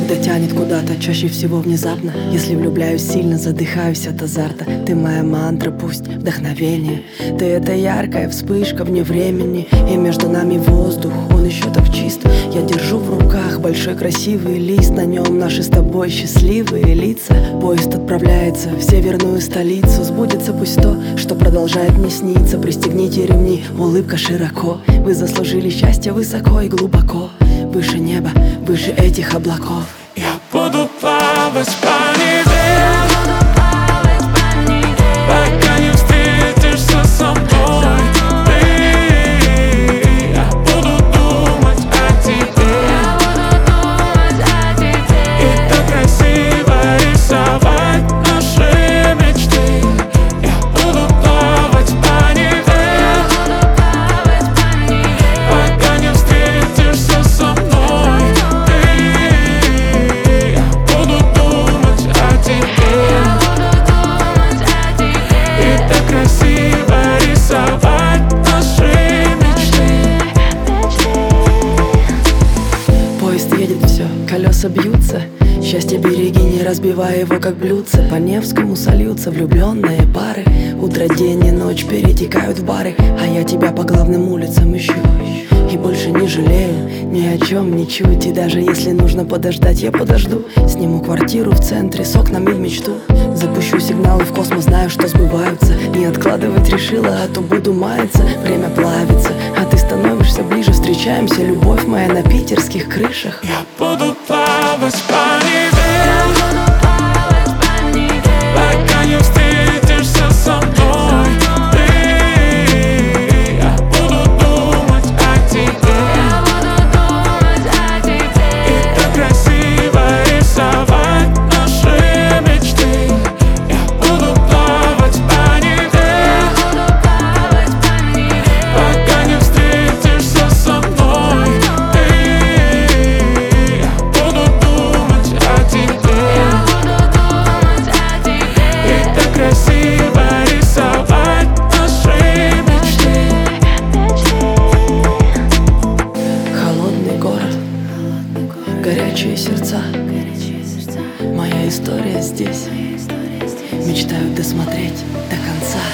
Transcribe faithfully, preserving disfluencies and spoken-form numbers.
когда тянет куда-то, чаще всего внезапно. Если влюбляюсь сильно, задыхаюсь от азарта. Ты моя мантра, пусть вдохновение. Ты — это яркая вспышка вне времени. И между нами воздух, он еще так чист. Я держу в руках большой красивый лист. На нем наши с тобой счастливые лица. Поезд отправляется в северную столицу. Сбудется пусть то, что продолжает мне сниться. Пристегните ремни, улыбка широко. Вы заслужили счастье высоко и глубоко. Выше неба, выше этих облаков. Я буду плавать по Неве, пока не встретишься со мной. Ты, я буду думать о тебе, и так красиво рисовать наши мечты. Я буду плавать по Неве, пока не встретишься со мной. Колеса бьются, счастье береги, не разбивай его как блюдце. По Невскому сольются влюбленные пары. Утро, день и ночь перетекают в бары. А я тебя по главным улицам ищу и больше не жалею ни о чем ничуть. И даже если нужно подождать, я подожду. Сниму квартиру в центре с окнами в мечту. Запущу сигналы в космос, знаю, что сбываются. Не откладывать решила, а то буду маяться. Время плавится, а ты становишься ближе. Встречаемся, любовь моя, на питерских крышах. Я буду плавать по Неве, пока не встретишься со мной. Ты, я буду думать о тебе, и так красиво рисовать наши мечты. Я буду плавать по Неве, пока не встретишься со мной. Красиво рисовать наши мечты. Холодный город, горячие сердца. Моя история здесь. Мечтаю досмотреть до конца.